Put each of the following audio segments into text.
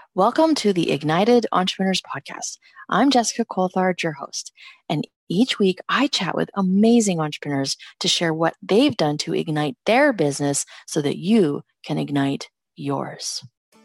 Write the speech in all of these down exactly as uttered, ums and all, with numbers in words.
Welcome to the Ignited Entrepreneurs Podcast. I'm Jessica Coulthard, your host, and each week I chat with amazing entrepreneurs to share what they've done to ignite their business so that you can ignite yours.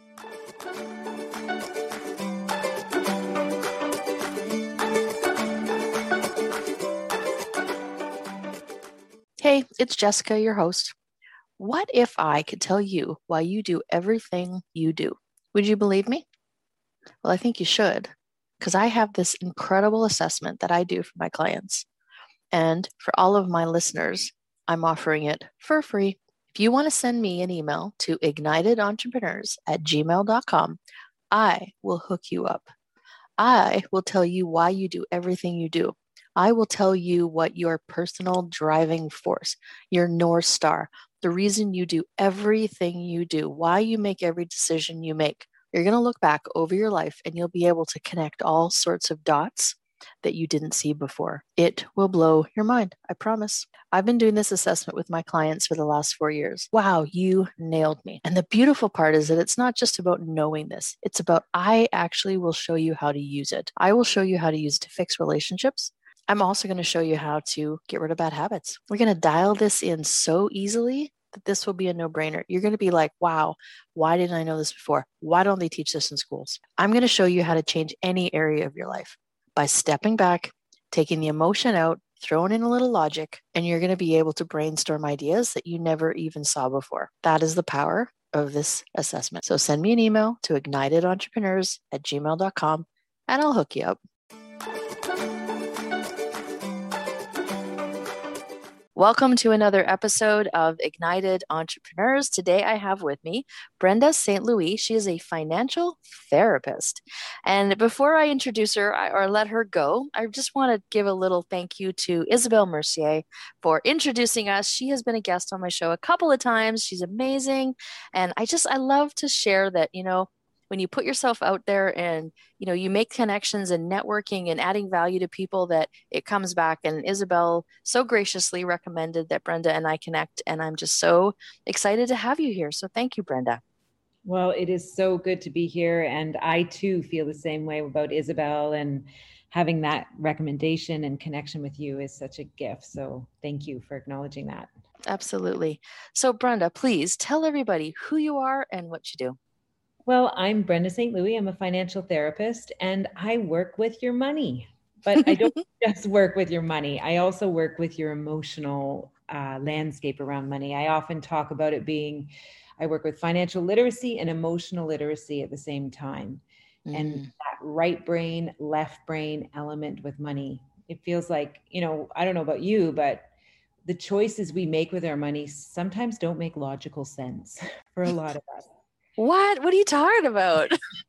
Hey, it's Jessica, your host. What if I could tell you why you do everything you do? Would you believe me? Well, I think you should, because I have this incredible assessment that I do for my clients. And for all of my listeners, I'm offering it for free. If you want to send me an email to ignitedentrepreneurs at gmail dot com, I will hook you up. I will tell you why you do everything you do. I will tell you what your personal driving force, your North Star, the reason you do everything you do, why you make every decision you make. You're going to look back over your life and you'll be able to connect all sorts of dots that you didn't see before. It will blow your mind, I promise. I've been doing this assessment with my clients for the last four years. Wow, you nailed me. And the beautiful part is that it's not just about knowing this. It's about I actually will show you how to use it. I will show you how to use it to fix relationships. I'm also going to show you how to get rid of bad habits. We're going to dial this in so easily that this will be a no-brainer. You're going to be like, wow, why didn't I know this before? Why don't they teach this in schools? I'm going to show you how to change any area of your life by stepping back, taking the emotion out, throwing in a little logic, and you're going to be able to brainstorm ideas that you never even saw before. That is the power of this assessment. So send me an email to ignitedentrepreneurs at gmail dot com and I'll hook you up. Welcome to another episode of Ignited Entrepreneurs. Today I have with me Brenda Saint Louis. She is a financial therapist. And before I introduce her or let her go, I just want to give a little thank you to Isabelle Mercier for introducing us. She has been a guest on my show a couple of times. She's amazing. And I just, I love to share that, you know, when you put yourself out there and, you know, you make connections and networking and adding value to people, that it comes back. And Isabelle so graciously recommended that Brenda and I connect. And I'm just so excited to have you here. So thank you, Brenda. Well, it is so good to be here. And I too feel the same way about Isabelle, and having that recommendation and connection with you is such a gift. So thank you for acknowledging that. Absolutely. So Brenda, please tell everybody who you are and what you do. Well, I'm Brenda Saint Louis. I'm a financial therapist and I work with your money, but I don't just work with your money. I also work with your emotional uh, landscape around money. I often talk about it being, I work with financial literacy and emotional literacy at the same time. Mm. And that right brain, left brain element with money, it feels like, you know, I don't know about you, but the choices we make with our money sometimes don't make logical sense for a lot of us. What? What are you talking about?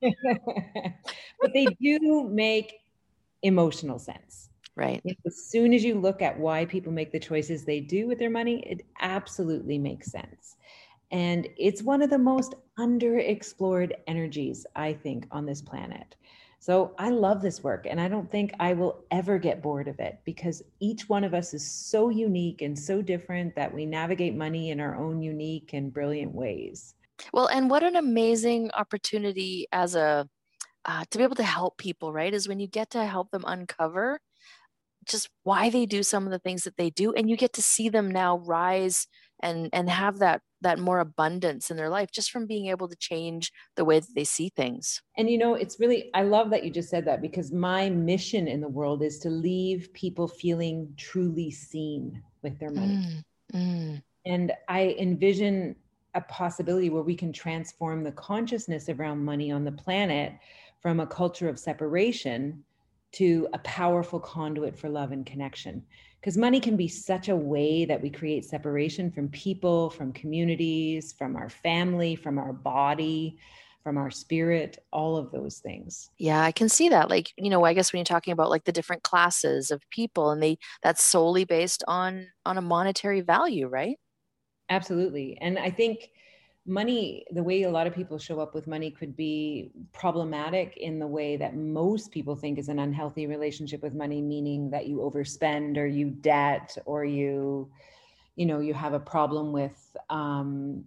But they do make emotional sense. Right. As soon as you look at why people make the choices they do with their money, it absolutely makes sense. And it's one of the most underexplored energies, I think, on this planet. So I love this work, and I don't think I will ever get bored of it, because each one of us is so unique and so different that we navigate money in our own unique and brilliant ways. Well, and what an amazing opportunity as a uh, to be able to help people, right? Is when you get to help them uncover just why they do some of the things that they do, and you get to see them now rise and and have that that more abundance in their life just from being able to change the way that they see things. And you know, it's really, I love that you just said that, because my mission in the world is to leave people feeling truly seen with their money. Mm, mm. And I envision a possibility where we can transform the consciousness around money on the planet from a culture of separation to a powerful conduit for love and connection. Because money can be such a way that we create separation from people, from communities, from our family, from our body, from our spirit, all of those things. Yeah, I can see that. Like, you know, I guess when you're talking about like the different classes of people, and they that's solely based on on a monetary value, right? Absolutely. And I think money, the way a lot of people show up with money, could be problematic in the way that most people think is an unhealthy relationship with money, meaning that you overspend, or you debt, or you, you know, you have a problem with, um,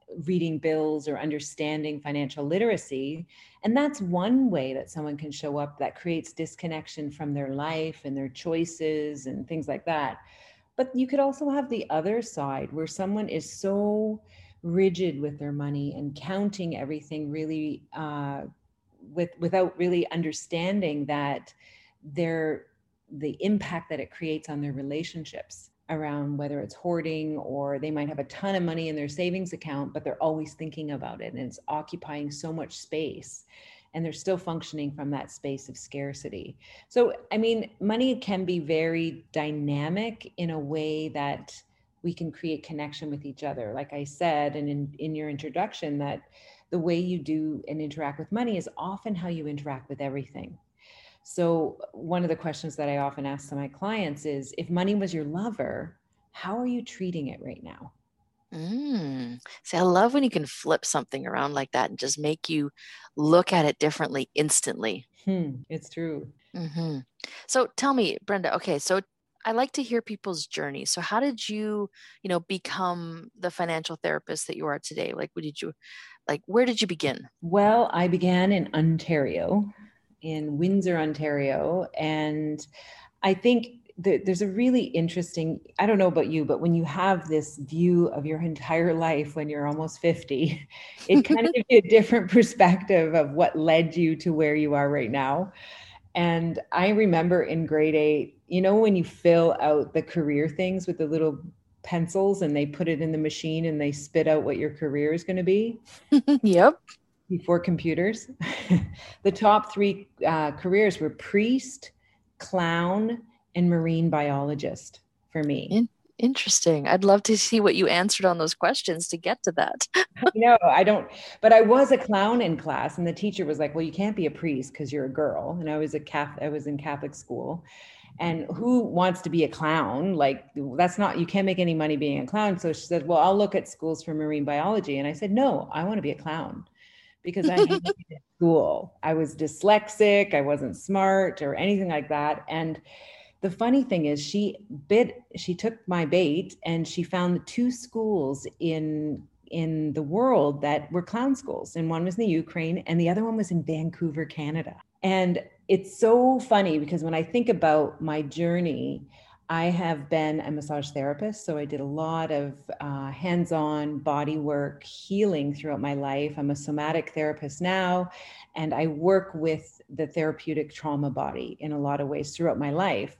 reading bills or understanding financial literacy. And that's one way that someone can show up that creates disconnection from their life and their choices and things like that. But you could also have the other side where someone is so rigid with their money and counting everything really uh, with without really understanding that they're the impact that it creates on their relationships around whether it's hoarding, or they might have a ton of money in their savings account, but they're always thinking about it and it's occupying so much space, and they're still functioning from that space of scarcity. So, I mean, money can be very dynamic in a way that we can create connection with each other. Like I said, and in, in your introduction, that the way you do and interact with money is often how you interact with everything. So one of the questions that I often ask to my clients is, if money was your lover, how are you treating it right now? Mm. See, I love when you can flip something around like that and just make you look at it differently instantly. Hmm, it's true. Mm-hmm. So tell me, Brenda, okay, so I like to hear people's journey. So how did you, you know, become the financial therapist that you are today? Like, what did you, like, where did you begin? Well, I began in Ontario, in Windsor, Ontario. And I think that there's a really interesting, I don't know about you, but when you have this view of your entire life when you're almost fifty, it kind of gives you a different perspective of what led you to where you are right now. And I remember in grade eight, you know, when you fill out the career things with the little pencils and they put it in the machine and they spit out what your career is going to be? Yep. Before computers. The top three uh, careers were priest, clown, and marine biologist for me. In- interesting. I'd love to see what you answered on those questions to get to that. No, I don't. But I was a clown in class, and the teacher was like, "Well, you can't be a priest because you're a girl." And I was a Catholic. I was in Catholic school, and who wants to be a clown? Like, that's not. You can't make any money being a clown. So she said, "Well, I'll look at schools for marine biology." And I said, "No, I want to be a clown." Because I hated school. I was dyslexic, I wasn't smart or anything like that. And the funny thing is she bit, she took my bait and she found two schools in in the world that were clown schools. And one was in the Ukraine and the other one was in Vancouver, Canada. And it's so funny because when I think about my journey, I have been a massage therapist, so I did a lot of uh, hands-on body work, healing throughout my life. I'm a somatic therapist now, and I work with the therapeutic trauma body in a lot of ways throughout my life.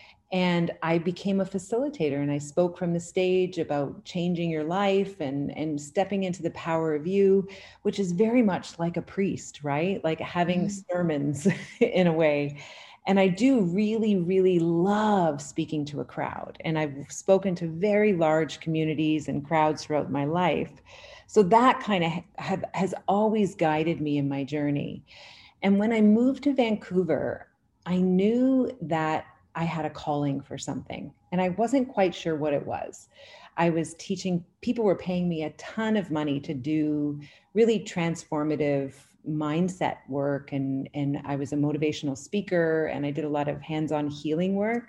And I became a facilitator, and I spoke from the stage about changing your life and, and stepping into the power of you, which is very much like a priest, right? Like having mm. sermons in a way. And I do really, really love speaking to a crowd. And I've spoken to very large communities and crowds throughout my life. So that kind of have, has always guided me in my journey. And when I moved to Vancouver, I knew that I had a calling for something. And I wasn't quite sure what it was. I was teaching, people were paying me a ton of money to do really transformative mindset work, and and I was a motivational speaker, and I did a lot of hands-on healing work.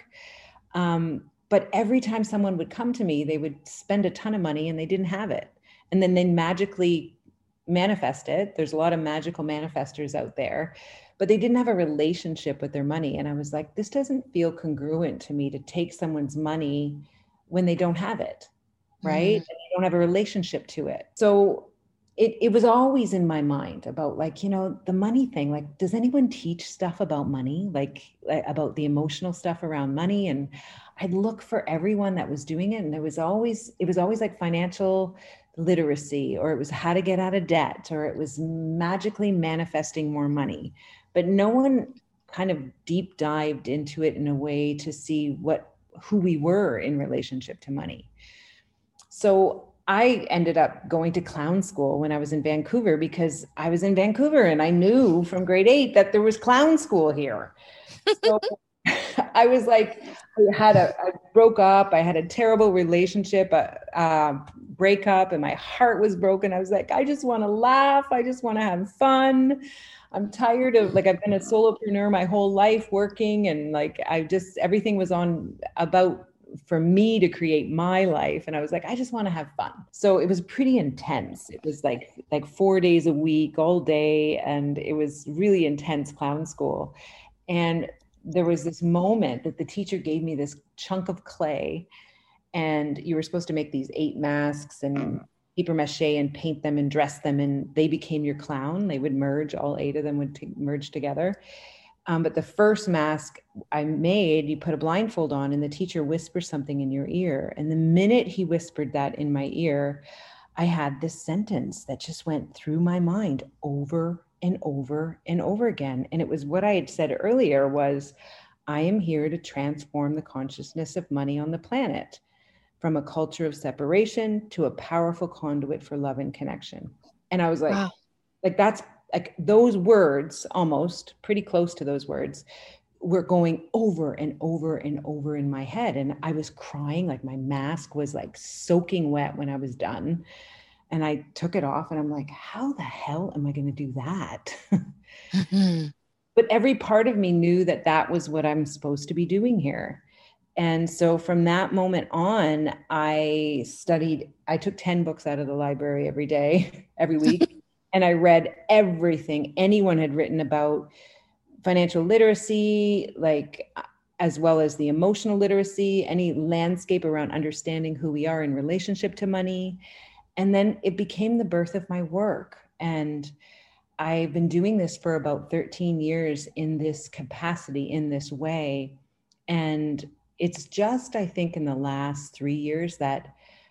Um, but every time someone would come to me, they would spend a ton of money and they didn't have it. And then they magically manifest it. There's a lot of magical manifestors out there, but they didn't have a relationship with their money. And I was like, this doesn't feel congruent to me to take someone's money when they don't have it, right? Mm. And they don't have a relationship to it. So It, it was always in my mind about, like, you know, the money thing. Like, does anyone teach stuff about money, like, like about the emotional stuff around money? And I'd look for everyone that was doing it. And it was always, it was always like financial literacy, or it was how to get out of debt, or it was magically manifesting more money. But no one kind of deep dived into it in a way to see what, who we were in relationship to money. So I ended up going to clown school when I was in Vancouver, because I was in Vancouver and I knew from grade eight that there was clown school here. So I was like, I had a, I broke up. I had a terrible relationship, a, a breakup, and my heart was broken. I was like, I just want to laugh. I just want to have fun. I'm tired of, like, I've been a solopreneur my whole life working, and like, I just, everything was on about for me to create my life. And I was like, I just want to have fun. So it was pretty intense. It was like, like four days a week, all day. And it was really intense clown school. And there was this moment that the teacher gave me this chunk of clay, and you were supposed to make these eight masks and paper mache and paint them and dress them, and they became your clown. They would merge, all eight of them would t- merge together. Um, but the first mask I made, you put a blindfold on and the teacher whispers something in your ear. And the minute he whispered that in my ear, I had this sentence that just went through my mind over and over and over again. And it was what I had said earlier was, I am here to transform the consciousness of money on the planet, from a culture of separation to a powerful conduit for love and connection. And I was like, wow. like that's like those words, almost pretty close to those words, were going over and over and over in my head. And I was crying, like my mask was like soaking wet when I was done. And I took it off and I'm like, how the hell am I going to do that? Mm-hmm. But every part of me knew that that was what I'm supposed to be doing here. And so from that moment on, I studied, I took ten books out of the library every day, every week. And I read everything anyone had written about financial literacy, like, as well as the emotional literacy, any landscape around understanding who we are in relationship to money. And then it became the birth of my work. And I've been doing this for about thirteen years in this capacity, in this way. And it's just, I think, in the last three years that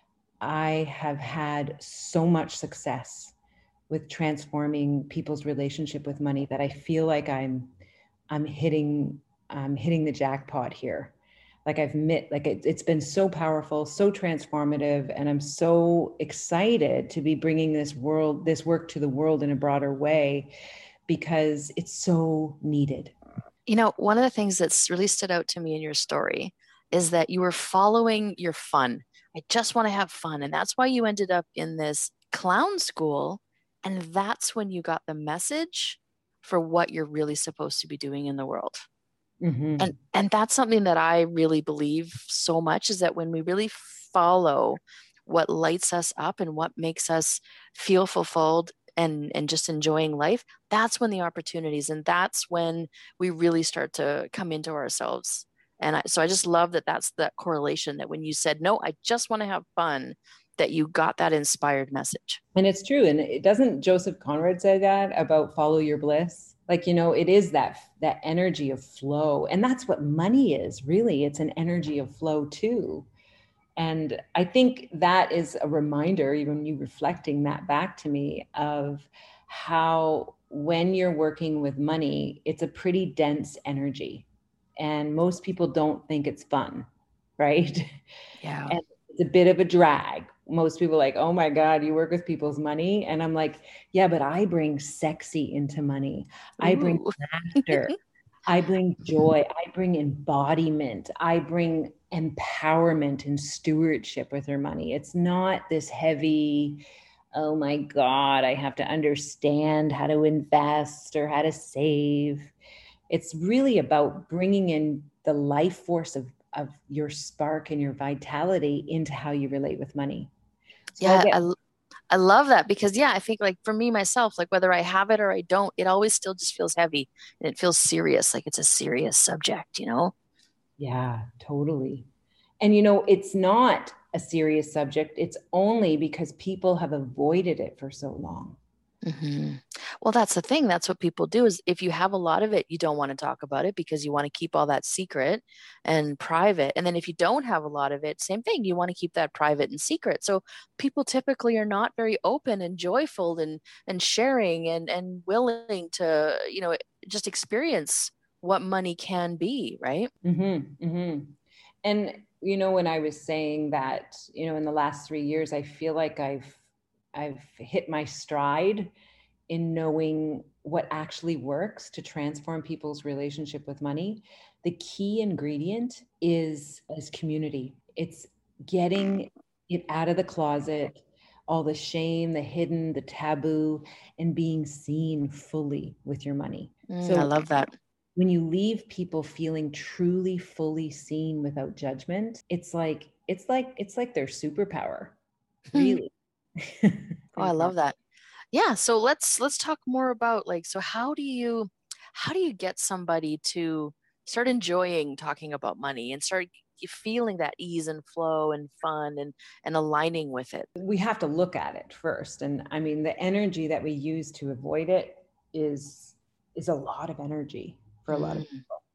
I have had so much success with transforming people's relationship with money that I feel like I'm, I'm hitting, I'm hitting the jackpot here. Like I've met, like it, it's been so powerful, so transformative, and I'm so excited to be bringing this world, this work to the world in a broader way, because it's so needed. You know, one of the things that's really stood out to me in your story is that you were following your fun. I just want to have fun. And that's why you ended up in this clown school. And that's when you got the message for what you're really supposed to be doing in the world. Mm-hmm. And, and that's something that I really believe so much, is that when we really follow what lights us up and what makes us feel fulfilled and, and just enjoying life, that's when the opportunities, and that's when we really start to come into ourselves. And I, so I just love that that's that correlation, that when you said, no, I just want to have fun, that you got that inspired message. And it's true. And it doesn't Joseph Conrad say that about follow your bliss? Like, you know, it is that, that energy of flow. And that's what money is, really. It's an energy of flow too. And I think that is a reminder, even you reflecting that back to me, of how when you're working with money, it's a pretty dense energy. And most people don't think it's fun, right? Yeah. And it's a bit of a drag. Most people are like, oh my God, you work with people's money. And I'm like, yeah, but I bring sexy into money. Ooh. I bring laughter. I bring joy. I bring embodiment. I bring empowerment and stewardship with her money. It's not this heavy, oh my God, I have to understand how to invest or how to save. It's really about bringing in the life force of, of your spark and your vitality into how you relate with money. So yeah, get- I, I love that, because yeah, I think like for me myself, like whether I have it or I don't, it always still just feels heavy and it feels serious, like it's a serious subject, you know? Yeah, totally. And you know, it's not a serious subject. It's only because people have avoided it for so long. Mm-hmm. Well, that's the thing. That's what people do, is if you have a lot of it, you don't want to talk about it because you want to keep all that secret and private. And then if you don't have a lot of it, same thing, you want to keep that private and secret. So people typically are not very open and joyful and and sharing and and willing to, you know, just experience what money can be, right? Mm-hmm, mm-hmm. And you know, when I was saying that, you know, in the last three years, I feel like I've I've hit my stride in knowing what actually works to transform people's relationship with money. The key ingredient is, is community. It's getting it out of the closet, all the shame, the hidden, the taboo, and being seen fully with your money. Mm, so I love that. when you leave people feeling truly, fully seen without judgment, it's like, it's like, it's like their superpower, really. Oh, I love that. Yeah, so let's let's talk more about like so how do you how do you get somebody to start enjoying talking about money and start feeling that ease and flow and fun and and aligning with it? We have to look at it first. And I mean, the energy that we use to avoid it is is a lot of energy for a lot of Mm, people.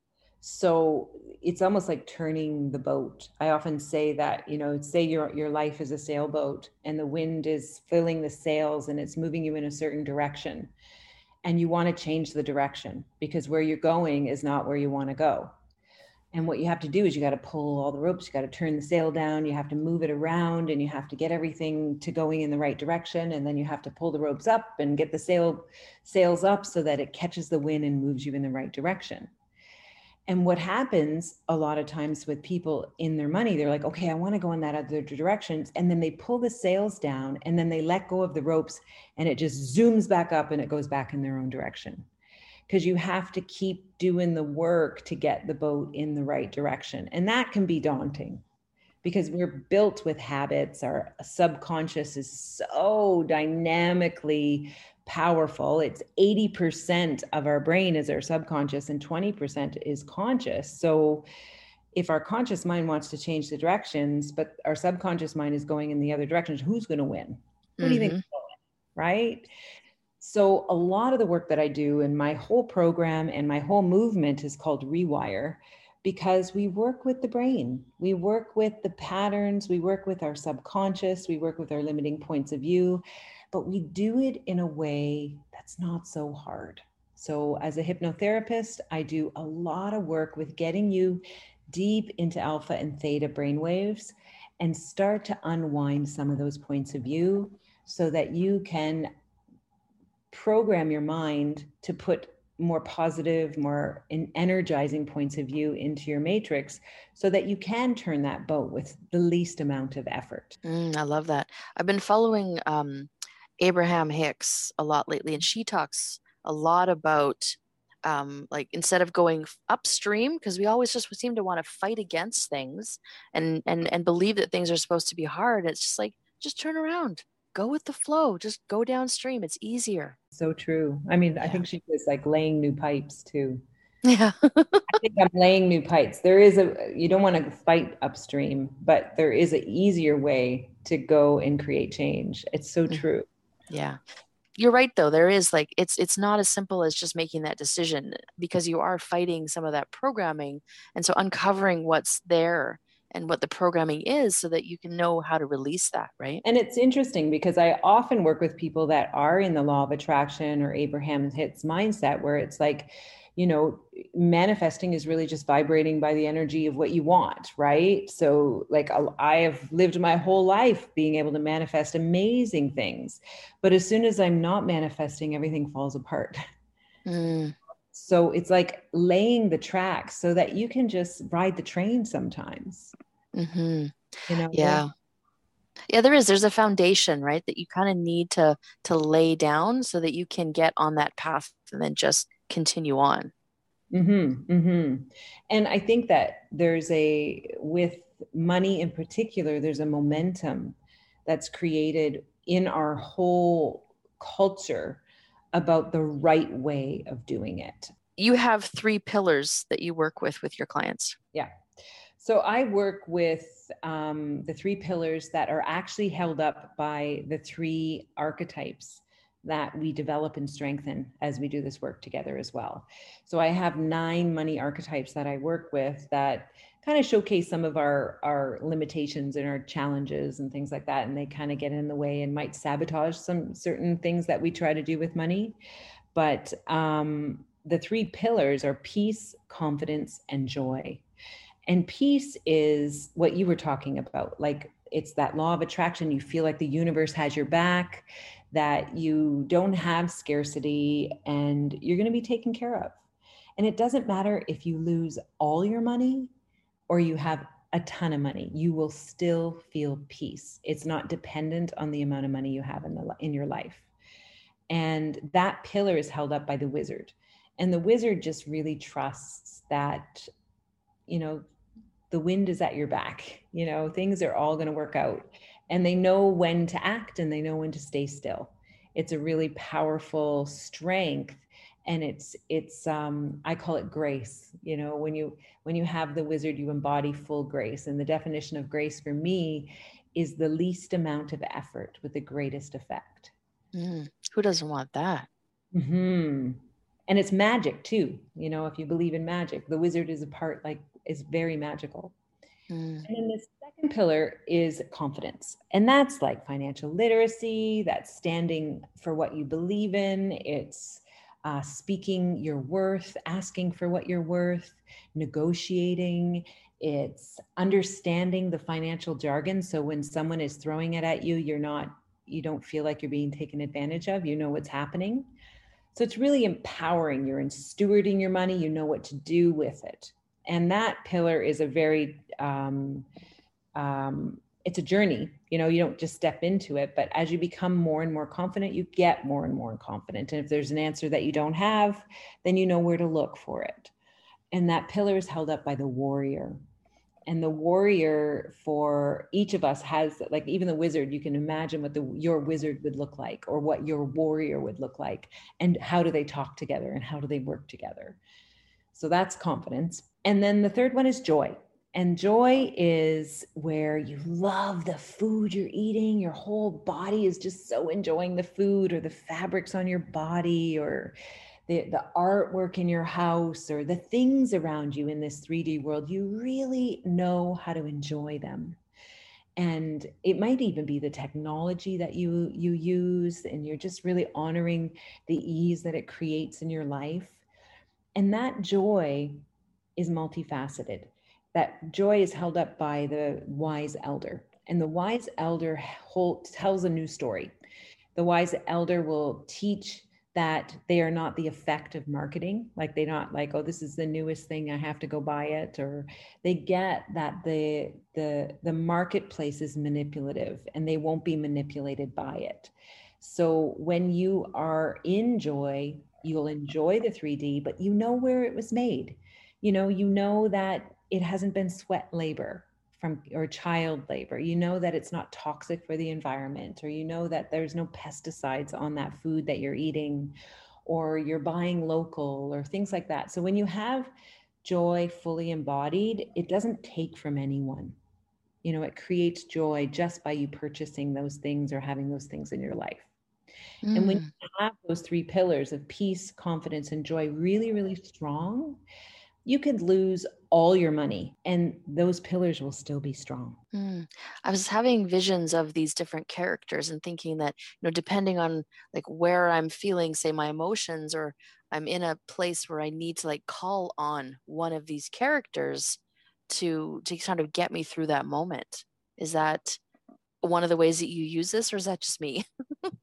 So it's almost like turning the boat. I often say that, you know, say your your life is a sailboat and the wind is filling the sails and it's moving you in a certain direction. And you want to change the direction because where you're going is not where you want to go. And what you have to do is you got to pull all the ropes, you got to turn the sail down, you have to move it around, and you have to get everything to going in the right direction. And then you have to pull the ropes up and get the sail sails up so that it catches the wind and moves you in the right direction. And what happens a lot of times with people in their money, they're like, okay, I want to go in that other direction. And then they pull the sails down and then they let go of the ropes and it just zooms back up and it goes back in their own direction. Because you have to keep doing the work to get the boat in the right direction. And that can be daunting because we're built with habits. Our subconscious is so dynamically powerful. It's eighty percent of our brain is our subconscious and twenty percent is conscious. So if our conscious mind wants to change the directions, but our subconscious mind is going in the other directions, who's going to win? Who do you think? mm-hmm. Right? So a lot of the work that I do and my whole program and my whole movement is called Rewire because we work with the brain. We work with the patterns, we work with our subconscious, we work with our limiting points of view, but we do it in a way that's not so hard. So as a hypnotherapist, I do a lot of work with getting you deep into alpha and theta brainwaves and start to unwind some of those points of view so that you can program your mind to put more positive, more energizing points of view into your matrix so that you can turn that boat with the least amount of effort. Mm, I love that. I've been following um, Abraham Hicks a lot lately, and she talks a lot about um, like instead of going upstream, because we always just seem to want to fight against things and and and believe that things are supposed to be hard. It's just like just turn around, go with the flow, just go downstream. It's easier. So true. I mean, I Yeah. think she was like laying new pipes too. Yeah. I think I'm laying new pipes. There is a, you don't want to fight upstream, but there is an easier way to go and create change. It's so true. Yeah. You're right though. There is like it's it's not as simple as just making that decision because you are fighting some of that programming. And so uncovering what's there and what the programming is so that you can know how to release that, right? And it's interesting because I often work with people that are in the law of attraction or Abraham Hicks mindset, where it's like, you know, manifesting is really just vibrating by the energy of what you want, right? So like I have lived my whole life being able to manifest amazing things. But as soon as I'm not manifesting, everything falls apart. Mm. So it's like laying the tracks so that you can just ride the train sometimes. Mm-hmm. You know? Yeah. Yeah, there is. There's a foundation, right, that you kind of need to to lay down so that you can get on that path and then just continue on. Mm-hmm, mm-hmm. And I think that there's a, with money in particular, there's a momentum that's created in our whole culture about the right way of doing it. You have three pillars that you work with with your clients. Yeah. So I work with um, the three pillars that are actually held up by the three archetypes that we develop and strengthen as we do this work together as well. So I have nine money archetypes that I work with that kind of showcase some of our, our limitations and our challenges and things like that. And they kind of get in the way and might sabotage some certain things that we try to do with money. But um, the three pillars are peace, confidence, and joy. And peace is what you were talking about. Like it's that law of attraction. You feel like the universe has your back, that you don't have scarcity and you're going to be taken care of. And it doesn't matter if you lose all your money or you have a ton of money, you will still feel peace. It's not dependent on the amount of money you have in the in your life. And that pillar is held up by the wizard. And the wizard just really trusts that, you know, the wind is at your back, you know, things are all going to work out, and they know when to act and they know when to stay still. It's a really powerful strength. And it's, it's, um, I call it grace. You know, when you, when you have the wizard, you embody full grace. And the definition of grace for me is the least amount of effort with the greatest effect. Mm, who doesn't want that? Mm-hmm. And it's magic too. You know, if you believe in magic, the wizard is a part, like, is very magical. Mm. And then the second pillar is confidence. And that's like financial literacy, that's standing for what you believe in. It's uh, speaking your worth, asking for what you're worth, negotiating. It's understanding the financial jargon. So when someone is throwing it at you, you're not, you don't feel like you're being taken advantage of. You know what's happening. So it's really empowering. You're in stewarding your money. You know what to do with it. And that pillar is a very, um, um, it's a journey. You know, you don't just step into it, but as you become more and more confident, you get more and more confident. And if there's an answer that you don't have, then you know where to look for it. And that pillar is held up by the warrior. And the warrior for each of us has, like, even the wizard, you can imagine what the, your wizard would look like, or what your warrior would look like, and how do they talk together and how do they work together. So that's confidence. And then the third one is joy. And joy is where you love the food you're eating. Your whole body is just so enjoying the food, or the fabrics on your body, or the, the artwork in your house, or the things around you in this three D world. You really know how to enjoy them. And it might even be the technology that you, you use, and you're just really honoring the ease that it creates in your life. And that joy is multifaceted. That joy is held up by the wise elder. And the wise elder hold, tells a new story. The wise elder will teach that they are not the effect of marketing. Like, they're not like, oh, this is the newest thing, I have to go buy it. Or they get that the, the, the marketplace is manipulative, and they won't be manipulated by it. So when you are in joy, you'll enjoy the three D, but you know where it was made. You know, you know that it hasn't been sweat labor from, or child labor. You know that it's not toxic for the environment, or you know that there's no pesticides on that food that you're eating, or you're buying local, or things like that. So when you have joy fully embodied, it doesn't take from anyone. You know, it creates joy just by you purchasing those things or having those things in your life. Mm. And when you have those three pillars of peace, confidence, and joy really, really strong, you could lose all your money and those pillars will still be strong. Mm. I was having visions of these different characters and thinking that, you know, depending on like where I'm feeling, say, my emotions, or I'm in a place where I need to like call on one of these characters to to kind of get me through that moment. Is that one of the ways that you use this, or is that just me?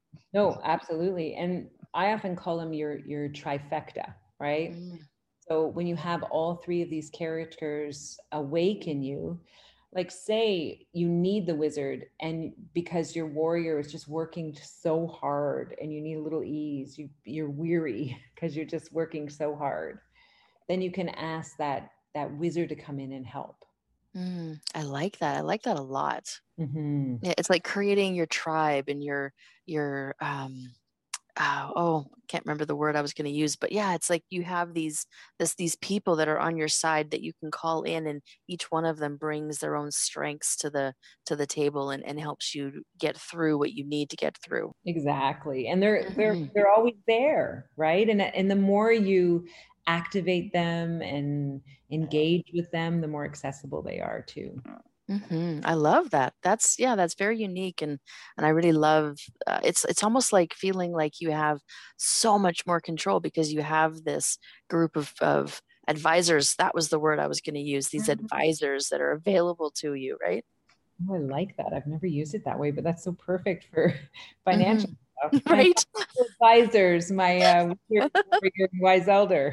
No, absolutely. And I often call them your your trifecta, right? Mm. So when you have all three of these characters awake in you, like, say you need the wizard, and because your warrior is just working so hard and you need a little ease, you, you're weary because you're just working so hard, then you can ask that, that wizard to come in and help. Mm, I like that. I like that a lot. Mm-hmm. Yeah, it's like creating your tribe and your, your, um, Uh, oh, can't remember the word I was going to use, but yeah, it's like you have these this these people that are on your side that you can call in, and each one of them brings their own strengths to the to the table and, and helps you get through what you need to get through. Exactly. And they're mm-hmm. they're they're always there, right? And and the more you activate them and engage with them, the more accessible they are too. Mm-hmm. I love that. That's, yeah, that's very unique. And, and I really love, uh, it's, it's almost like feeling like you have so much more control because you have this group of, of advisors. That was the word I was going to use. These mm-hmm. advisors that are available to you, right? Oh, I like that. I've never used it that way, but that's so perfect for financial mm-hmm. stuff. Right. My advisors, my uh, wise elder.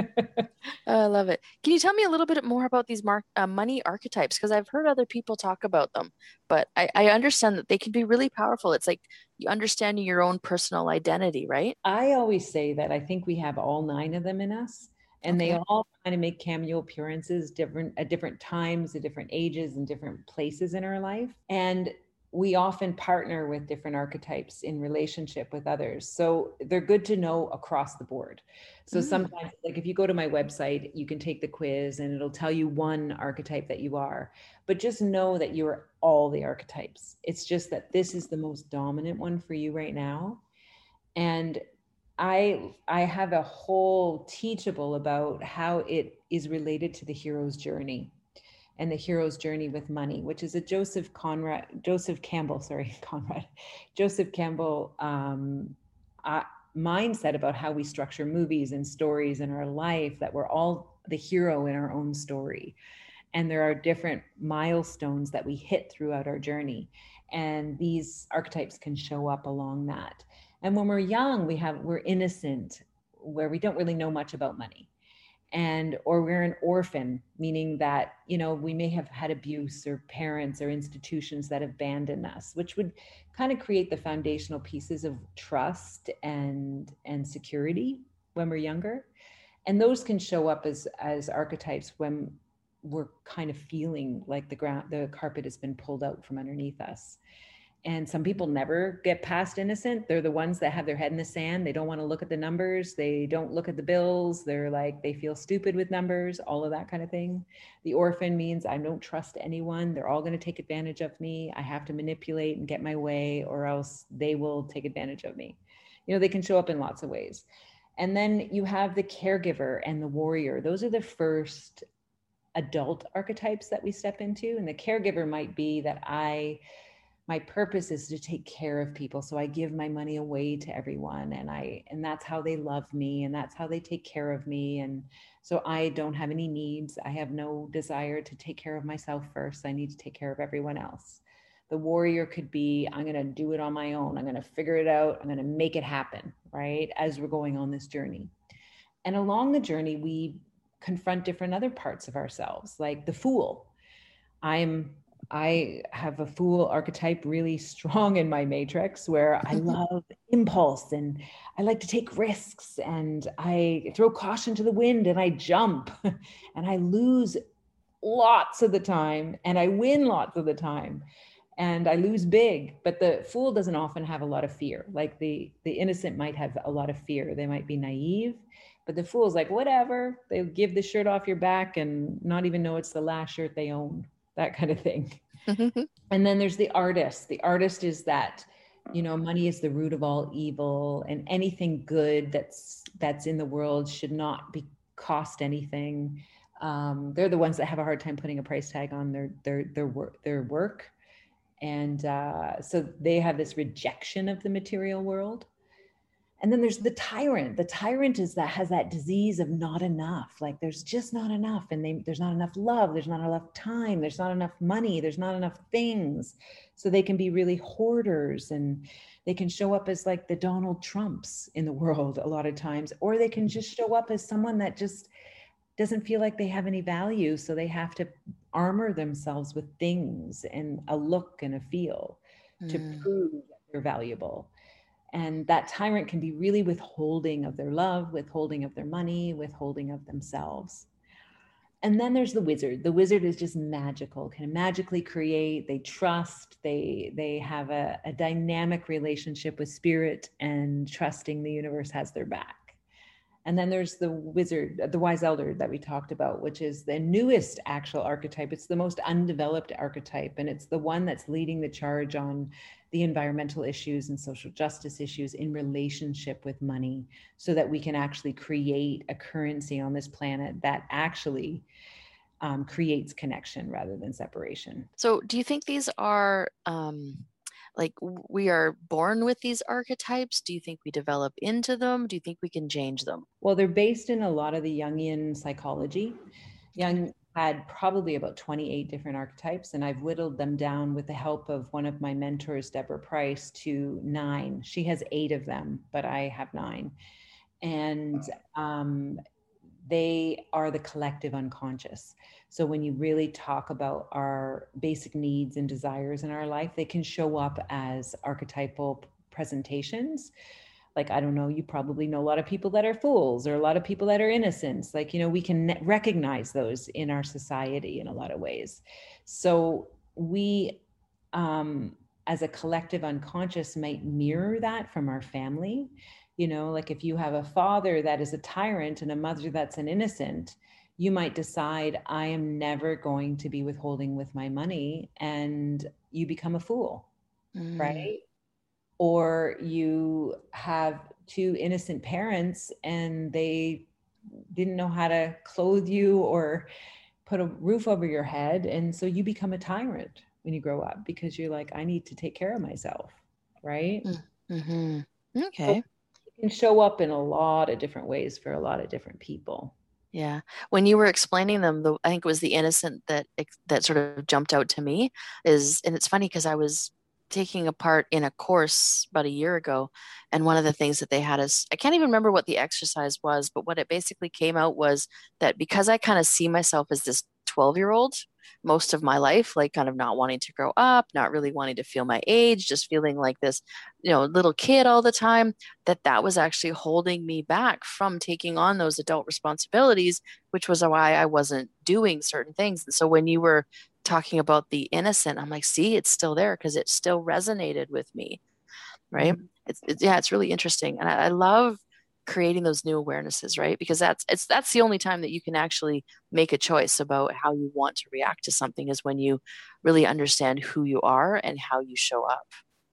Oh, I love it. Can you tell me a little bit more about these mar- uh, money archetypes? Because I've heard other people talk about them, but I, I understand that they can be really powerful. It's like understanding your own personal identity, right? I always say that I think we have all nine of them in us, and Okay. they all kind of make cameo appearances different at different times, at different ages, and different places in our life. And we often partner with different archetypes in relationship with others. So they're good to know across the board. So Mm. sometimes, like if you go to my website, you can take the quiz and it'll tell you one archetype that you are, but just know that you're all the archetypes. It's just that this is the most dominant one for you right now. And I I have a whole teachable about how it is related to the hero's journey and the hero's journey with money, which is a Joseph Conrad, Joseph Campbell, sorry, Conrad, Joseph Campbell um, uh, mindset about how we structure movies and stories in our life, that we're all the hero in our own story. And there are different milestones that we hit throughout our journey. And these archetypes can show up along that. And when we're young, we have, we're innocent, where we don't really know much about money. And, or we're an orphan, meaning that, you know, we may have had abuse or parents or institutions that have abandoned us, which would kind of create the foundational pieces of trust and, and security when we're younger. And those can show up as, as archetypes when we're kind of feeling like the ground, the carpet has been pulled out from underneath us. And some people never get past innocent. They're the ones that have their head in the sand. They don't want to look at the numbers. They don't look at the bills. They're like, they feel stupid with numbers, all of that kind of thing. The orphan means I don't trust anyone. They're all going to take advantage of me. I have to manipulate and get my way, or else they will take advantage of me. You know, they can show up in lots of ways. And then you have the caregiver and the warrior. Those are the first adult archetypes that we step into. And the caregiver might be that I, my purpose is to take care of people. So I give my money away to everyone, and I, and that's how they love me, and that's how they take care of me. And so I don't have any needs. I have no desire to take care of myself first. I need to take care of everyone else. The warrior could be, I'm going to do it on my own. I'm going to figure it out. I'm going to make it happen, right? As we're going on this journey. And along the journey, we confront different other parts of ourselves, like the fool. I'm I have a fool archetype really strong in my matrix, where I love impulse and I like to take risks, and I throw caution to the wind, and I jump and I lose lots of the time and I win lots of the time, and I lose big. But the fool doesn't often have a lot of fear. Like the, the innocent might have a lot of fear. They might be naive, but the fool's like, whatever, they'll give the shirt off your back and not even know it's the last shirt they own. That kind of thing. And then there's the artist. The artist is that, you know, money is the root of all evil, and anything good that's that's in the world should not be cost anything. Um, they're the ones that have a hard time putting a price tag on their their their work their work, and uh, so they have this rejection of the material world. And then there's the tyrant. The tyrant is that has that disease of not enough. Like there's just not enough, and they, there's not enough love. There's not enough time. There's not enough money. There's not enough things. So they can be really hoarders, and they can show up as like the Donald Trumps in the world a lot of times, or they can just show up as someone that just doesn't feel like they have any value. So they have to armor themselves with things and a look and a feel mm. to prove that they're valuable. And that tyrant can be really withholding of their love, withholding of their money, withholding of themselves. And then there's the wizard. The wizard is just magical, can magically create. They trust, they, they have a, a dynamic relationship with spirit, and trusting the universe has their back. And then there's the wizard, the wise elder that we talked about, which is the newest actual archetype. It's the most undeveloped archetype, and it's the one that's leading the charge on the environmental issues and social justice issues in relationship with money, so that we can actually create a currency on this planet that actually um, creates connection rather than separation. So do you think these are... Um... like we are born with these archetypes? Do you think we develop into them? Do you think we can change them? Well, they're based in a lot of the Jungian psychology. Jung had probably about twenty-eight different archetypes, and I've whittled them down with the help of one of my mentors, Deborah Price, to nine. She has eight of them, but I have nine. And um, they are the collective unconscious. So when you really talk about our basic needs and desires in our life, they can show up as archetypal presentations. Like, I don't know, you probably know a lot of people that are fools or a lot of people that are innocents. Like, you know, we can recognize those in our society in a lot of ways. So we, um, as a collective unconscious, might mirror that from our family. You know, like if you have a father that is a tyrant and a mother that's an innocent, you might decide, I am never going to be withholding with my money, and you become a fool, mm. right? Or you have two innocent parents and they didn't know how to clothe you or put a roof over your head. And so you become a tyrant when you grow up because you're like, I need to take care of myself, right? Mm-hmm. Okay. So it can show up in a lot of different ways for a lot of different people. Yeah. When you were explaining them, the, I think it was the innocent that that sort of jumped out to me is, and it's funny because I was taking a part in a course about a year ago. And one of the things that they had is, I can't even remember what the exercise was, but what it basically came out was that because I kind of see myself as this twelve year old most of my life, like kind of not wanting to grow up, not really wanting to feel my age, just feeling like this, you know, little kid all the time, that that was actually holding me back from taking on those adult responsibilities, which was why I wasn't doing certain things. And so when you were talking about the innocent, I'm like, see, it's still there because it still resonated with me, right? Mm-hmm. It's, it's yeah, it's really interesting, and I, I love creating those new awarenesses, right? Because that's it's that's the only time that you can actually make a choice about how you want to react to something, is when you really understand who you are and how you show up.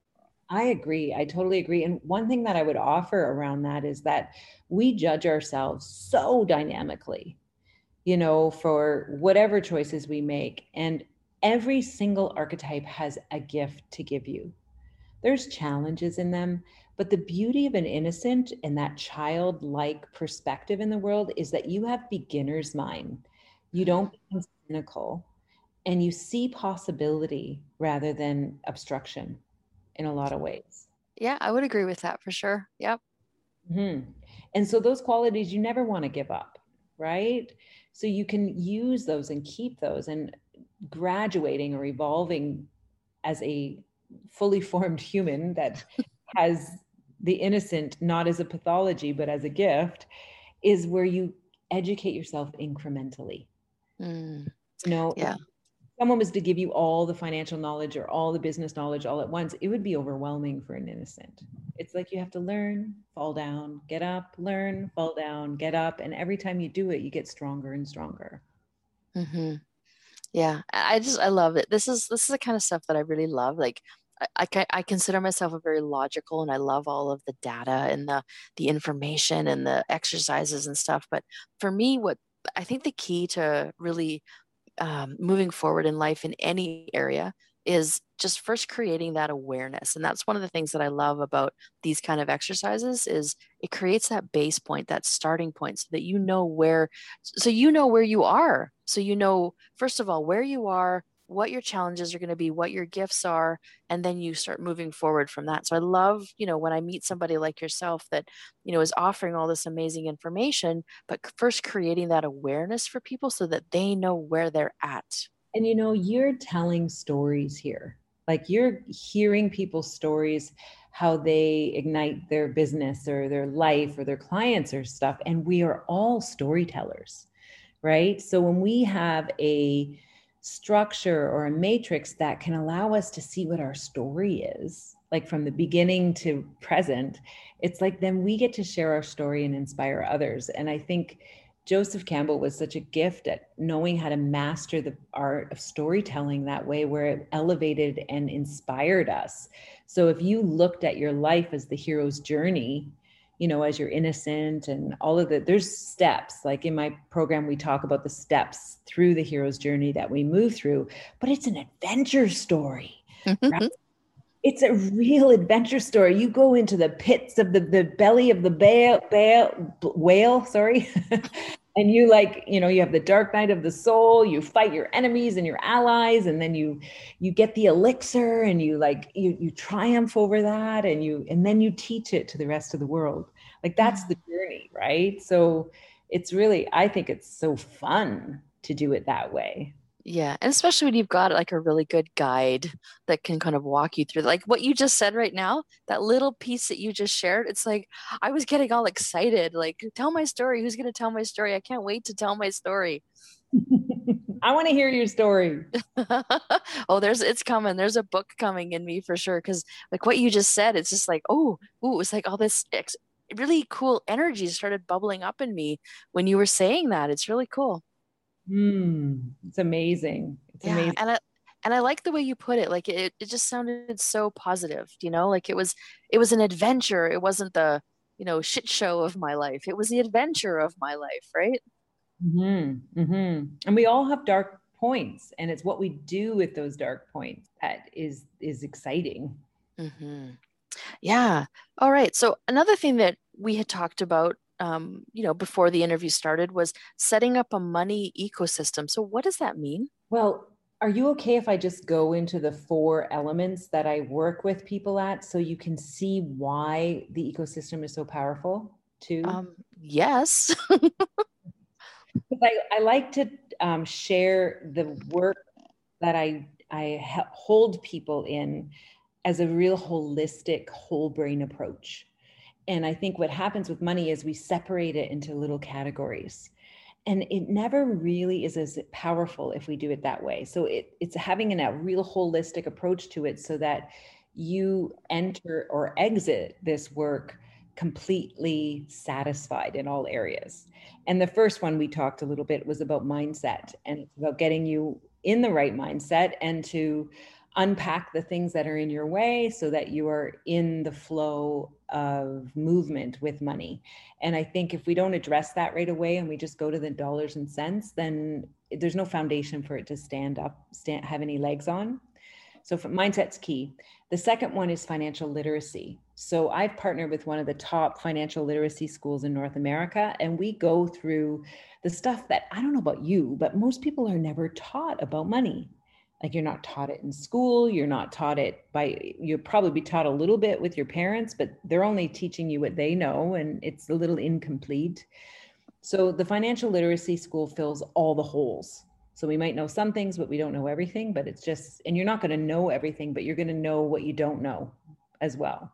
I agree. I totally agree. And one thing that I would offer around that is that we judge ourselves so dynamically, you know, for whatever choices we make. And every single archetype has a gift to give you. There's challenges in them, but the beauty of an innocent and that childlike perspective in the world is that you have beginner's mind. You don't become cynical, and you see possibility rather than obstruction in a lot of ways. Yeah, I would agree with that for sure. Yep. Mm-hmm. And so those qualities you never want to give up, right? So you can use those and keep those, and graduating or evolving as a fully formed human that has the innocent, not as a pathology, but as a gift, is where you educate yourself incrementally. Mm. You know, yeah. if someone was to give you all the financial knowledge or all the business knowledge all at once, it would be overwhelming for an innocent. It's like you have to learn, fall down, get up, learn, fall down, get up. And every time you do it, you get stronger and stronger. Mm-hmm. Yeah, I just, I love it. This is, this is the kind of stuff that I really love. Like, I, I, I consider myself a very logical, and I love all of the data and the, the information and the exercises and stuff. But for me, what I think the key to really um, moving forward in life in any area is just first creating that awareness. And that's one of the things that I love about these kind of exercises is it creates that base point, that starting point, so that you know where, so you know where you are. So you know, first of all, where you are, what your challenges are going to be, what your gifts are, and then you start moving forward from that. So I love, you know, when I meet somebody like yourself that, you know, is offering all this amazing information, but first creating that awareness for people so that they know where they're at. And, you know, you're telling stories here. Like, you're hearing people's stories, how they ignite their business or their life or their clients or stuff. And we are all storytellers, right? So when we have a structure or a matrix that can allow us to see what our story is, like from the beginning to present, it's like then we get to share our story and inspire others. And I think Joseph Campbell was such a gift at knowing how to master the art of storytelling that way, where it elevated and inspired us. So if you looked at your life as the hero's journey, you know, as you're innocent and all of the, there's steps. Like in my program, we talk about the steps through the hero's journey that we move through, but it's an adventure story, right? It's a real adventure story. You go into the pits of the, the belly of the bale, bale, whale, sorry. And you like, you know, you have the dark night of the soul, you fight your enemies and your allies, and then you, you get the elixir and you like, you, you triumph over that, and you, and then you teach it to the rest of the world. Like that's the journey, right? So it's really, I think it's so fun to do it that way. Yeah. And especially when you've got like a really good guide that can kind of walk you through, like what you just said right now, that little piece that you just shared. It's like I was getting all excited, like, tell my story. Who's going to tell my story? I can't wait to tell my story. I want to hear your story. Oh, there's it's coming. There's a book coming in me for sure. Because like what you just said, it's just like, oh, ooh, it's like all this ex really cool energy started bubbling up in me when you were saying that. It's really cool. Mm, it's amazing. It's Yeah, amazing. and I and I like the way you put it. Like it it just sounded so positive, you know? Like it was it was an adventure. It wasn't the, you know, shit show of my life. It was the adventure of my life, right? Mm-hmm, mm-hmm. And we all have dark points, and it's what we do with those dark points that is is exciting. Hmm. Yeah. All right. So another thing that we had talked about, um, you know, before the interview started was setting up a money ecosystem. So what does that mean? Well, are you okay if I just go into the four elements that I work with people at so you can see why the ecosystem is so powerful too? Um, yes. Because I, I like to um, share the work that I, I hold people in as a real holistic, whole brain approach. And I think what happens with money is we separate it into little categories. And it never really is as powerful if we do it that way. So it, it's having an, a real holistic approach to it so that you enter or exit this work completely satisfied in all areas. And the first one we talked a little bit was about mindset, and it's about getting you in the right mindset and to unpack the things that are in your way so that you are in the flow of movement with money. And I think if we don't address that right away and we just go to the dollars and cents, then there's no foundation for it to stand up, stand, have any legs on. So mindset's key. The second one is financial literacy. So I've partnered with one of the top financial literacy schools in North America, and we go through the stuff that I don't know about you, but most people are never taught about money. Like you're not taught it in school, you're not taught it by, you'll probably be taught a little bit with your parents, but they're only teaching you what they know, and it's a little incomplete. So the financial literacy school fills all the holes. So we might know some things, but we don't know everything, but it's just, and you're not going to know everything, but you're going to know what you don't know as well.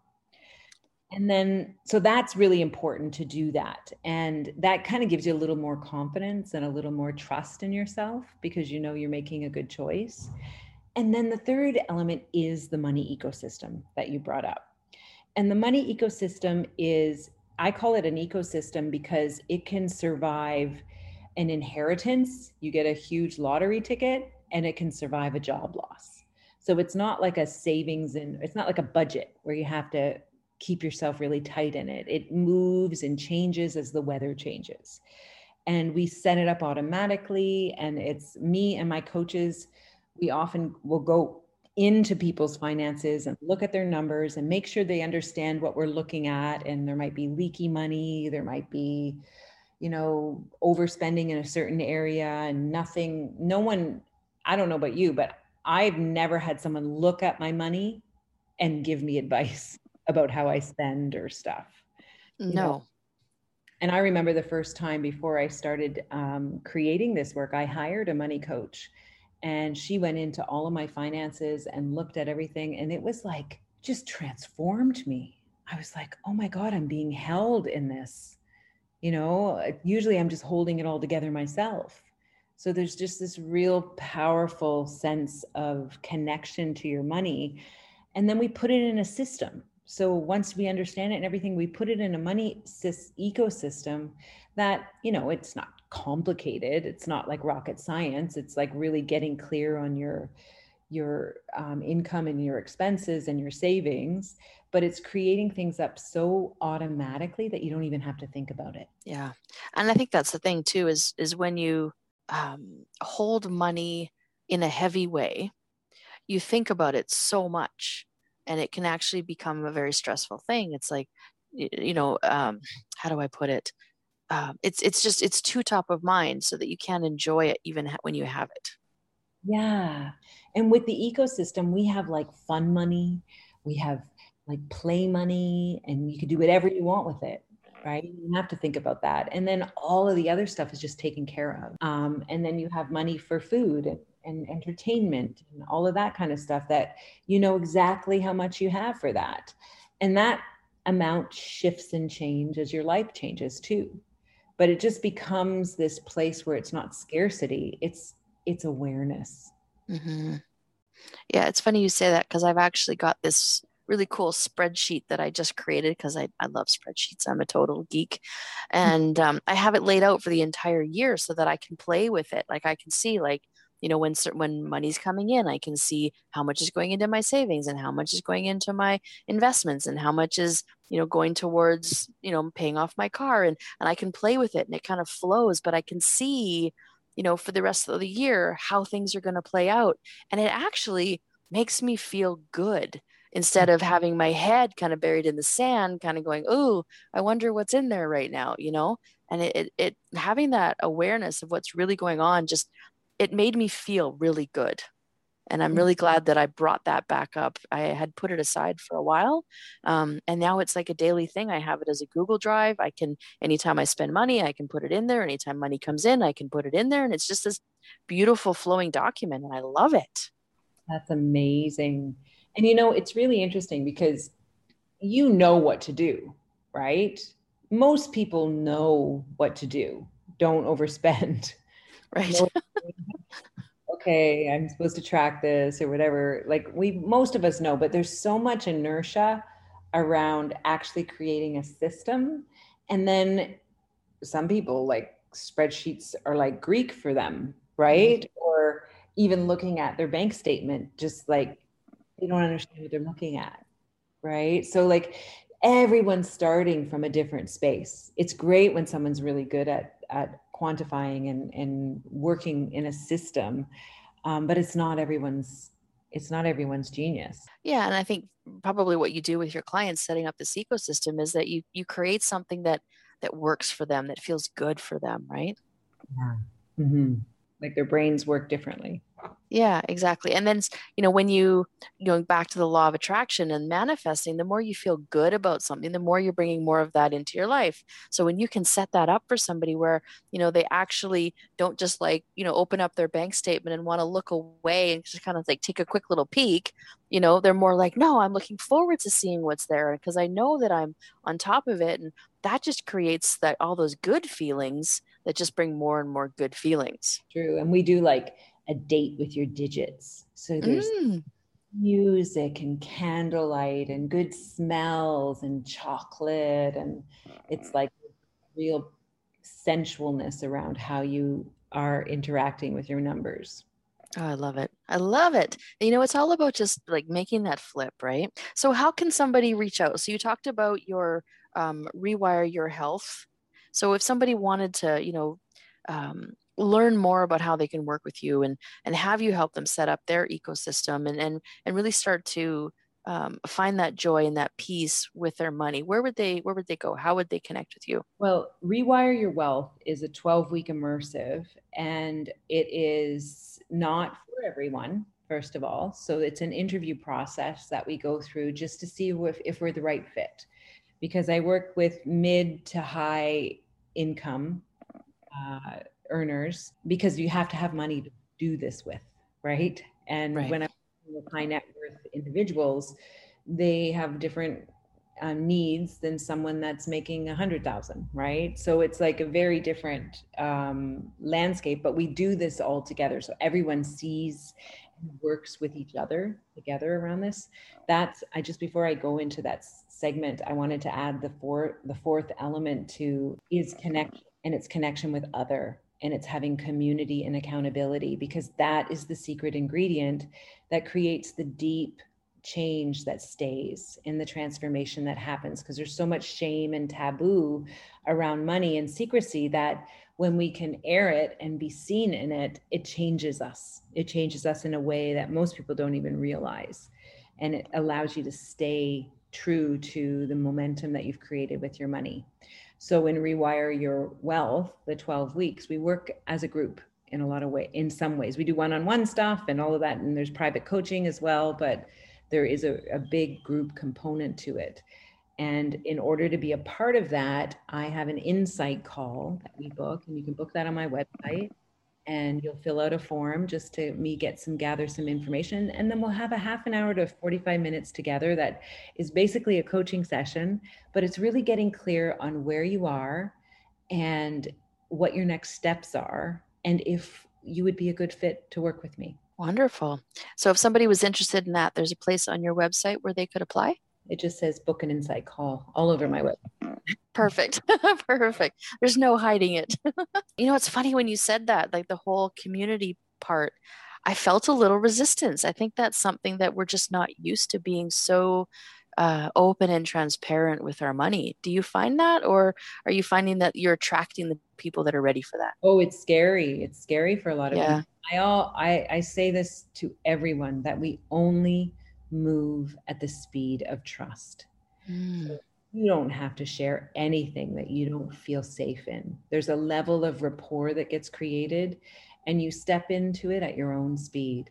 And then, so that's really important to do that. And that kind of gives you a little more confidence and a little more trust in yourself because you know you're making a good choice. And then the third element is the money ecosystem that you brought up. And the money ecosystem is, I call it an ecosystem because it can survive an inheritance. You get a huge lottery ticket, and it can survive a job loss. So it's not like a savings, and it's not like a budget where you have to keep yourself really tight in it. It moves and changes as the weather changes. And we set it up automatically. And it's me and my coaches, we often will go into people's finances and look at their numbers and make sure they understand what we're looking at. And there might be leaky money, there might be, you know, overspending in a certain area and nothing, no one, I don't know about you, but I've never had someone look at my money and give me advice about how I spend or stuff. No. You know? And I remember the first time before I started um, creating this work, I hired a money coach, and she went into all of my finances and looked at everything. And it was like, just transformed me. I was like, oh my God, I'm being held in this. You know, usually I'm just holding it all together myself. So there's just this real powerful sense of connection to your money. And then we put it in a system. So once we understand it and everything, we put it in a money ecosystem that, you know, it's not complicated. It's not like rocket science. It's like really getting clear on your your um, income and your expenses and your savings, but it's creating things up so automatically that you don't even have to think about it. Yeah. And I think that's the thing too, is is when you um, hold money in a heavy way, you think about it so much, and it can actually become a very stressful thing. It's like, you know, um, how do I put it? Um, it's it's just it's too top of mind so that you can't enjoy it even when you have it. Yeah. And with the ecosystem, we have like fun money, we have like play money, and you can do whatever you want with it, right? You have to think about that. And then all of the other stuff is just taken care of. Um, and then you have money for food and, and entertainment and all of that kind of stuff, that you know exactly how much you have for that. And that amount shifts and changes as your life changes too. But it just becomes this place where it's not scarcity, it's it's awareness. Mm-hmm. Yeah, it's funny you say that because I've actually got this really cool spreadsheet that I just created because I, I love spreadsheets. I'm a total geek. And um, I have it laid out for the entire year so that I can play with it. Like I can see like, you know, when when money's coming in, I can see how much is going into my savings and how much is going into my investments and how much is, you know, going towards, you know, paying off my car, and and I can play with it and it kind of flows, but I can see, you know, for the rest of the year how things are going to play out. And it actually makes me feel good instead of having my head kind of buried in the sand, kind of going, oh, I wonder what's in there right now, you know? And it, it, it having that awareness of what's really going on, just, it made me feel really good. And I'm really glad that I brought that back up. I had put it aside for a while. Um, and now it's like a daily thing. I have it as a Google Drive. I can, anytime I spend money, I can put it in there. Anytime money comes in, I can put it in there. And it's just this beautiful flowing document. And I love it. That's amazing. And you know, it's really interesting because you know what to do, right? Most people know what to do. Don't overspend. Right. Okay, I'm supposed to track this or whatever. Like we, most of us know, but there's so much inertia around actually creating a system. And then some people, like, spreadsheets are like Greek for them, right? Mm-hmm. Or even looking at their bank statement, just like they don't understand what they're looking at, right? So like everyone's starting from a different space. It's great when someone's really good at at quantifying and and working in a system, um, but it's not everyone's it's not everyone's genius. Yeah, and I think probably what you do with your clients setting up this ecosystem is that you you create something that that works for them, that feels good for them, right? Yeah. Mm-hmm. Like their brains work differently. Yeah, exactly. And then, you know, when you going back to the law of attraction and manifesting, the more you feel good about something, the more you're bringing more of that into your life. So when you can set that up for somebody where, you know, they actually don't just like, you know, open up their bank statement and want to look away and just kind of like take a quick little peek, you know, they're more like, no, I'm looking forward to seeing what's there because I know that I'm on top of it. And that just creates that all those good feelings that just bring more and more good feelings. True. And we do like a date with your digits. So there's mm. music and candlelight and good smells and chocolate. And it's like real sensualness around how you are interacting with your numbers. Oh, I love it. I love it. You know, it's all about just like making that flip, right? So how can somebody reach out? So you talked about your um, Rewire Your Health. So if somebody wanted to, you know, um, learn more about how they can work with you and and have you help them set up their ecosystem and and and really start to um, find that joy and that peace with their money, where would they where would they go? How would they connect with you? Well, Rewire Your Wealth is a twelve week immersive, and it is not for everyone, first of all. So it's an interview process that we go through just to see if, if we're the right fit, because I work with mid to high income uh, earners, because you have to have money to do this with, right? And right. when I'm with high net worth individuals, they have different um, needs than someone that's making a hundred thousand, right? So it's like a very different um, landscape, but we do this all together. So everyone sees and works with each other together around this. That's, I just, before I go into that segment, I wanted to add the four, the fourth element to is connection, and it's connection with other, and it's having community and accountability, because that is the secret ingredient that creates the deep change that stays in the transformation that happens. Because there's so much shame and taboo around money and secrecy that when we can air it and be seen in it, it changes us. It changes us in a way that most people don't even realize. And it allows you to stay true to the momentum that you've created with your money. So in Rewire Your Wealth, the twelve weeks, we work as a group in a lot of ways. In some ways, we do one-on-one stuff and all of that. And there's private coaching as well, but there is a, a big group component to it. And in order to be a part of that, I have an insight call that we book, and you can book that on my website. and you'll fill out a form just to me get some, gather some information. And then we'll have a half an hour to forty-five minutes together. That is basically a coaching session, but it's really getting clear on where you are and what your next steps are, and if you would be a good fit to work with me. Wonderful. So if somebody was interested in that, there's a place on your website where they could apply? It just says book an insight call all over my website. Perfect. Perfect. There's no hiding it. You know, it's funny when you said that, like the whole community part, I felt a little resistance. I think that's something that we're just not used to, being so uh, open and transparent with our money. Do you find that, or are you finding that you're attracting the people that are ready for that? Oh, it's scary. It's scary for a lot of yeah. people. I all I, I say this to everyone, that we only move at the speed of trust. Mm. So you don't have to share anything that you don't feel safe in. There's a level of rapport that gets created, and you step into it at your own speed.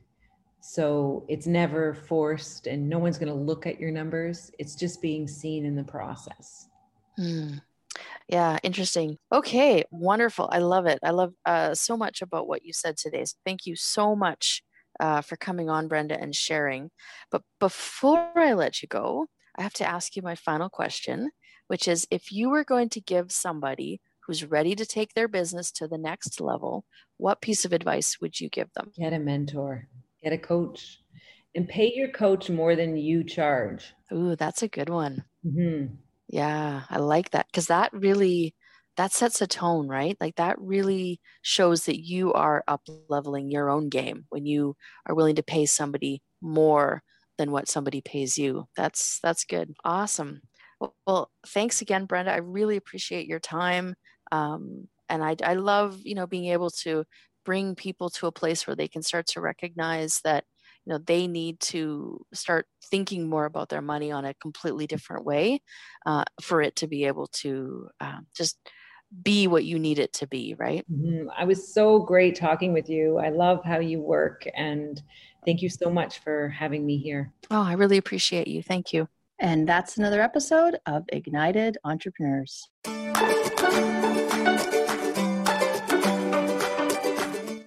So it's never forced, and no one's going to look at your numbers. It's just being seen in the process. Mm. Yeah, interesting. Okay, wonderful. I love it. I love uh, so much about what you said today. So thank you so much uh, for coming on, Brenda, and sharing. But before I let you go, I have to ask you my final question, which is, if you were going to give somebody who's ready to take their business to the next level, what piece of advice would you give them? Get a mentor, get a coach, and pay your coach more than you charge. Ooh, that's a good one. Mm-hmm. Yeah, I like that, because that really, that sets a tone, right? Like that really shows that you are up leveling your own game when you are willing to pay somebody more than what somebody pays you. That's that's good. Awesome. Well, well thanks again, Brenda. I really appreciate your time. Um, and I, I love, you know, being able to bring people to a place where they can start to recognize that, you know, they need to start thinking more about their money on a completely different way uh, for it to be able to uh, just be what you need it to be, right? Mm-hmm. I was so great talking with you. I love how you work, and thank you so much for having me here. Oh, I really appreciate you. Thank you. And that's another episode of Ignited Entrepreneurs.